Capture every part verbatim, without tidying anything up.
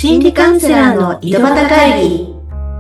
心理カウンセラーの井戸端会議。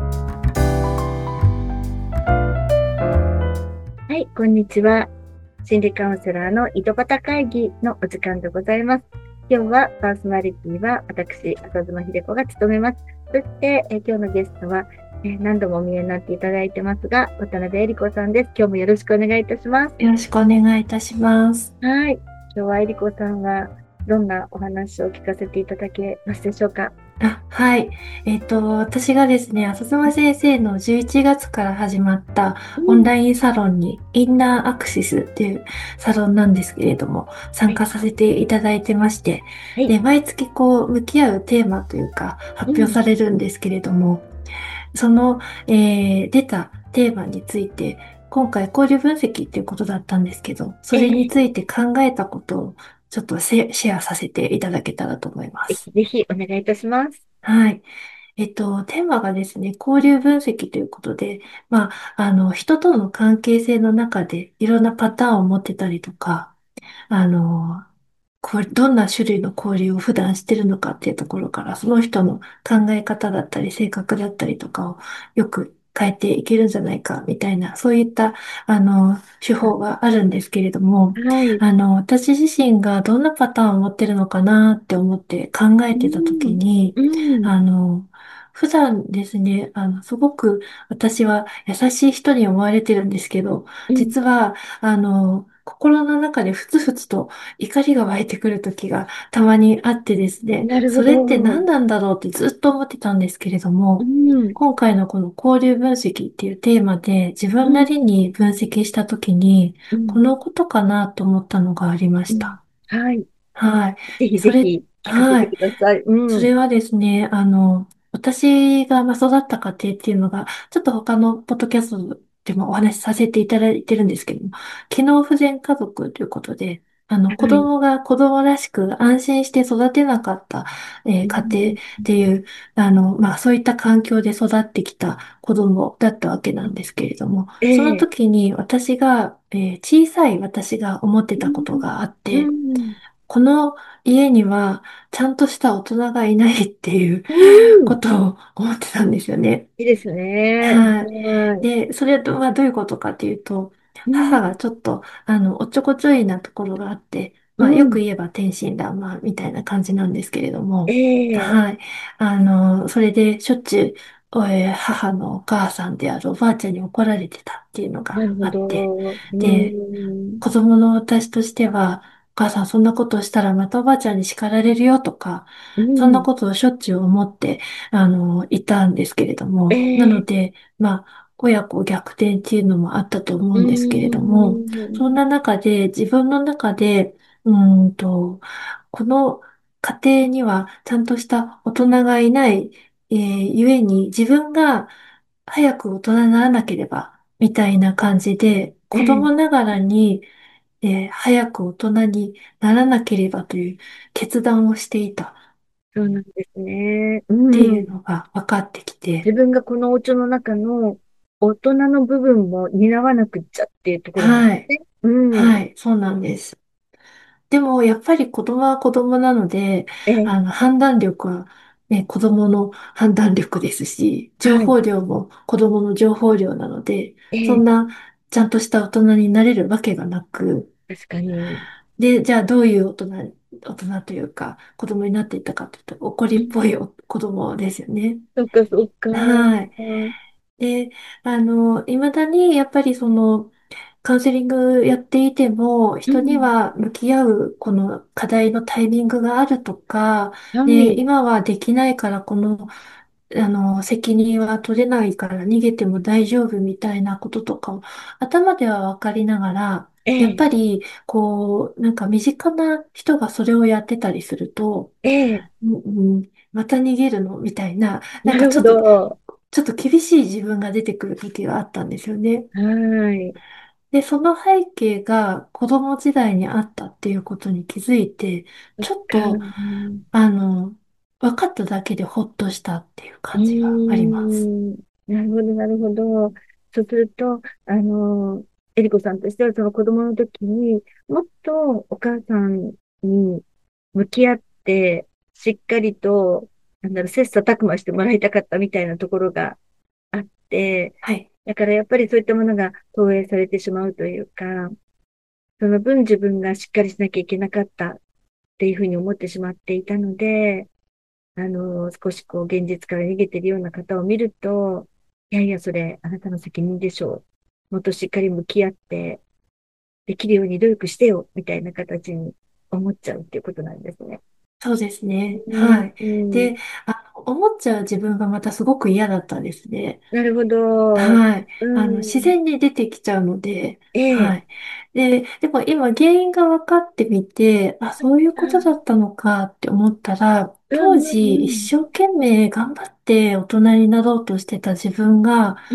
はい、こんにちは。心理カウンセラーの井戸端会議のお時間でございます。今日はパーソナリティは私、浅妻秀子が務めます。そして、え今日のゲストは、え何度もお見えになっていただいてますが、渡辺恵理子さんです。今日もよろしくお願いいたします。 よろしくお願いいたします。 はい。今日は恵理子さんはどんなお話を聞かせていただけますでしょうか？ あ、はい。えっと、私がですね、浅妻先生のじゅういちがつから始まったうん。 オンラインサロンに、インナーアクシスっていうサロンなんですけれども、参はい。 加させていただいてまして、 はい。 で、毎月こう、向き合うテーマというか、発表うん。 されるんですけれども、その、えー出たテーマについて、今回交流分析っていうことだったんですけど、それにつえー、 いて考えたことをちょっとシェシェアさせていただけたらと思います。 ぜひぜひお願いいたします。 はい。えっと、テーマがですね、交流分析ということで、まあ、あの、人との関係性の中でいろんなパターンを持ってたりとか、あの、こうどんな種類の交流を普段してるのかっていうところから、その人の考え方だったり、性格だったりとかをよく変えていけるんじゃないか、みたいな、そういった、あの、手法があるんですけれども、 はい。 あの、私自身がどんなパターンを持ってるのかなって思って考えうてたときん。 に、 うん。 あの、普段ですね、あの、すごく私は優しい人に思われてるんですけど、 うん。 実は、あの、心の中でふつふつと怒りが湧いてくる時がたまにあってですね、 なるほそれってど。 何なんだろうってずっと思ってたんですけれどうも、 ん。 今回のこの交流分析っていうテーマで自うん。 分なりに分析した時に、 うん。 このことかなと思ったのがありまうん。 した。 はい。 はい。 ぜひそれ、 ぜひ聞かせてはい。 ください。うん。 それはですね、あの、私がまあ育った家庭っていうのが、ちょっと他のポッドキャストでもお話しさせていただいてるんですけども、機能不全家族ということで、あの、子はい。 供が子供らしく安心して育てなかった、えーう家庭っん。 ていう、あの、まあそういった環境で育ってきた子供だったわけなんですけれども、そのええ。 時に私が、えー小さい私が思ってうたことん。 があっうて、 ん。 この家にはちゃんとした大人がいないっていううん。 ことを思ってたんですよね。 いいですね。 はい。 はい。 で、それはどういうことかっていうと、 うん。 母がちょっと、あの、おっちょこちょいなところがあって、 うまあ、よくん。 言えば天真爛漫みたいな感じなんですけれども、 ええ。 はい。あの、それでしょっちゅう、おえー母のお母さんであるおばあちゃんに怒られてたっていうのがなるほあって、 ど。うで、 ん。 子供の私としては、お母さんそんなことをしたらまたおばあちゃんに叱られるよとか、 うん。 そんなことをしょっちゅう思って、あの、いたんですけれども、なのええ。 で、まあ、親子逆転っていうのもあったと思ううんですけれども、そんん。 な中で、自分の中で、うーんと、この家庭にはちゃんとした大人がいない、えー、ゆえに自分が早く大人にならなければ、みたいな感じで、子ええ。 供ながらに、えー早く大人にならなければという決断をしていたっそうなんですね。うていうん。 のが分かってきて、 自分がこのお家の中の大人の部分も担わなくっちゃっていうところなんではい。 すね。うん。 はい、そうなんです。でも、やっぱり子供は子供なので、 ええ。 あの、判断力は、ね、子供の判断力ですし、情はい。 報量も子供の情報量なので、 ええ。 そんな、ちゃんとした大人になれるわけがなく、 確かに。 で、じゃあどういう大人、大人というか、子供になっていったかというと、怒りうん。 っぽいお子供ですよね。 そっか、そっか。 はい。 うん。 で、あの、未だにやっぱりその、カウンセリングやっていても、人には向き合うこの課題のタイミングがあるとか、で、 はい。 今はできないからこの、あの、責任は取れないから逃げても大丈夫みたいなこととかを頭ではわかりながら、やっええ。 ぱり、こう、なんか身近な人がそれをやってたりすると、 ええ。 うんうん、また逃げるのみたいな、ななるほんかちょっと、 ど。 ちょっと厳しい自分が出てくる時があったんですよね。 はい。 で、その背景が子供時代にあったっていうことに気づいて、 そっちょっか。 と、あの、分かっただけでほっとしたっていううー感じがあります。 ん。なるほど、なるほど。そうすると、あの、えりこさんとしては、その子供の時にもっとお母さんに向き合って、しっかりとなんだろう、切磋琢磨してもらいたかったみたいなところがあって、 はい。 だからやっぱりそういったものが投影されてしまうというか、その分自分がしっかりしなきゃいけなかったっていうふうに思ってしまっていたので、あの、少しこう現実から逃げてるような方を見ると、いやいや、それあなたの責任でしょう。もっとしっかり向き合ってできるように努力してよ、みたいな形に思っちゃうっていうことなんですね。 そうですね。 うん、 はい。 うん。 で、あの、思っちゃう自分がまたすごく嫌だったんですね。 なるほど。 はい。 うあの、自ん。 然に出てきちゃうので、 ええ。 はい。で、でも今原因が分かってみて、あ、そういうことだあ、 ったのかって思ったら、 うん、 当うん、 時一生懸命頑張って大人になろうとしてた自分が、 うん。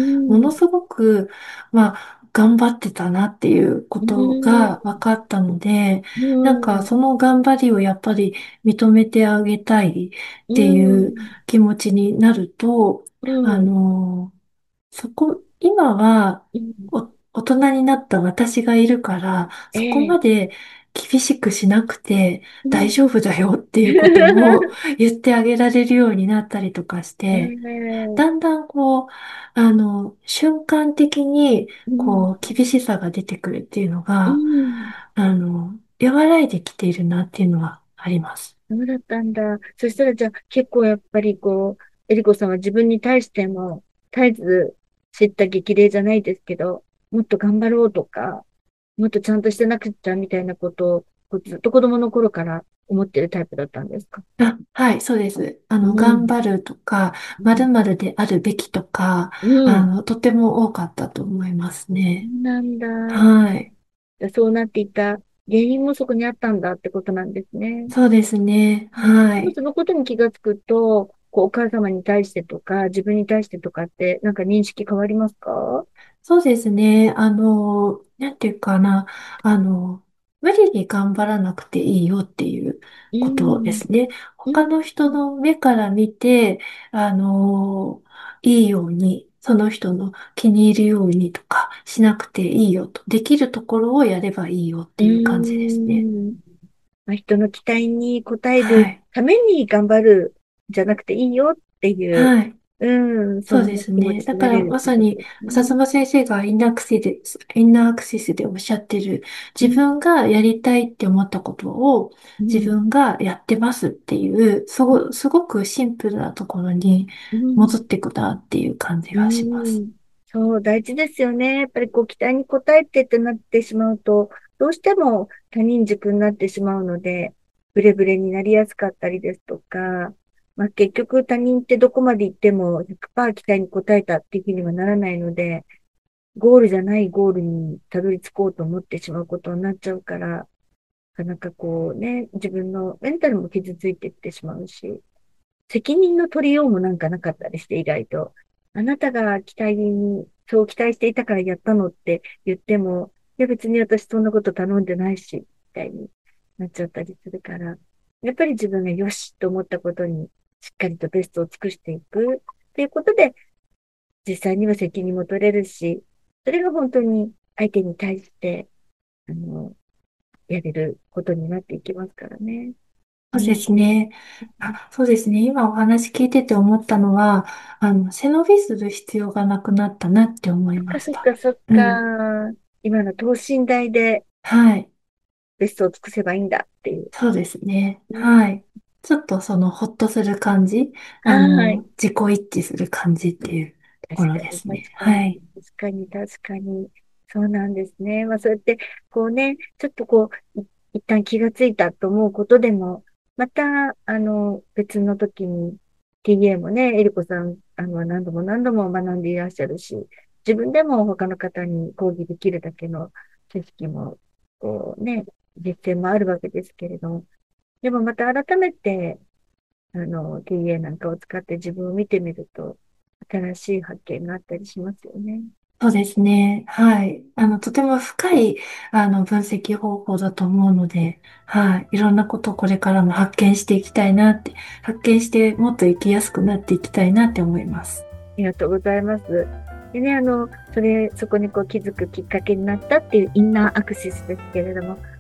ものすごく、まあ、頑張ってたなっていうこうとん、 が分かったので、 うなんかん、 その頑張りをやっぱり認めてあげたいっうていうん、 気持ちになると、 うあん、 の、そこ、今は、 うん。 お、大人になった私がいるから、 えそこえ。 まで厳しくしなくてうん。 大丈夫だよっていうことを言ってあげられるようになったりとかしえて、 え。 だんだんこう、あの、瞬間的に、 うん、 こう、厳しさが出てくるっていうのうが、 ん。 あの、和らいできているなっていうのはあります。 そうだったんだ。そしたらじゃあ結構やっぱりこう、エリコさんは自分に対しても絶えず知った激励じゃないですけど、もっと頑張ろうとか、もっとちゃんとしてなくちゃみたいなことをこうずっと子供の頃から思ってるタイプだったんですか？ あ、はい、そうです。あの、 うん。 頑張るとか、 うん。 〇〇であるべきとか、 うん。 あの、とても多かったと思いますね。 そうなんだ。 はい。 そうなっていた原因もそこにあったんだってことなんですね。 そうですね。 うん。 はい。 でもそのことに気がつくと、こう、お母様に対してとか、自分に対してとかって、なんか認識変わりますか？ そうですね。あの、なんていうかな。あの、無理に頑張らなくていいよっていううことでん。 すね。 うん。 他の人の目から見て、あの、いいように、その人の気に入るようにとかしなくていいよと。できるところをやればいいよっうていう感じですね。 ん。まあ、人の期待に応えるはい。 ために頑張るじゃなくていいよっていう、 はい。 うん、そそうんな気持ですね。 ちになれだからるってことまさに、 ですね。 浅妻先生がインナーアクセスで、インナーアクセスでおっしゃってる、自うん。 分がやりたいって思ったことを自うん。 分がやってますっていう、すご、すごくシンプルなところにうん。 戻っていくなっていう感じうがします。 ん。そう、大事ですよね。やっぱりこう期待に応えてってなってしまうと、どうしても他人軸になってしまうので、ブレブレになりやすかったりですとか、まあ結局他人ってどこまで行ってもひゃくパーセント期待に応えたっていうふうにはならないので、ゴールじゃないゴールにたどり着こうと思ってしまうことになっちゃうから、なかなかこうね、自分のメンタルも傷ついていってしまうし、責任の取りようもなんかなかったりして、意外と。あなたが期待に、そう期待していたからやったのって言っても、いや別に私そんなこと頼んでないし、みたいになっちゃったりするから、やっぱり自分がよしと思ったことにしっかりとベストを尽くしていくっていうことで、実際には責任も取れるし、それが本当に相手に対して、あの、やれることになっていきますからね。 そうでうん。 すね。あ、そうですね。今お話聞いてて思ったのは、あの、背伸びする必要がなくなったなって思いそっかそっました。 かそっうん。 か。今の等身大ではい。 ベストを尽くせばいいんだっていう。 そうですね。 うん。 はい。ちょっとそのほっとする感じ、あはい。 の、自己一致する感じっていうところ確かに、 ですね。 確かに、 はい。 確かに、確かに。そうなんですね。まあそうやって、こうね、ちょっとこう、い一旦気がついたと思うことでも、また、あの、別の時に ティーエー もね、エリコさん、あの、何度も何度も学んでいらっしゃるし、自分でも他の方に講義できるだけの知識も、こうね、実践もあるわけですけれども、でもまた改めて、あの、ティーエー なんかを使って自分を見てみると、新しい発見があったりしますよね。 そうですね。はい。あの、とても深い、あの、分析方法だと思うので、はい。いろんなことをこれからも発見していきたいなって、発見してもっと生きやすくなっていきたいなって思います。 ありがとうございます。でね、あの、それ、そこにこう気づくきっかけになったっていうインナーアクシスですけれども、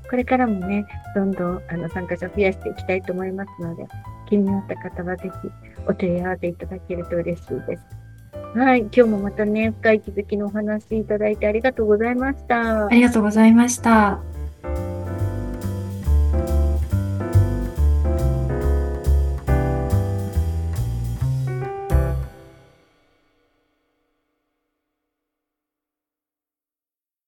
これからもね、どんどんあの参加者増やしていきたいと思いますので、気になった方はぜひお問い合わせいただけると嬉しいです。はい、今日もまたね、深い気づきのお話いただいてありがとうございました。 ありがとうございました。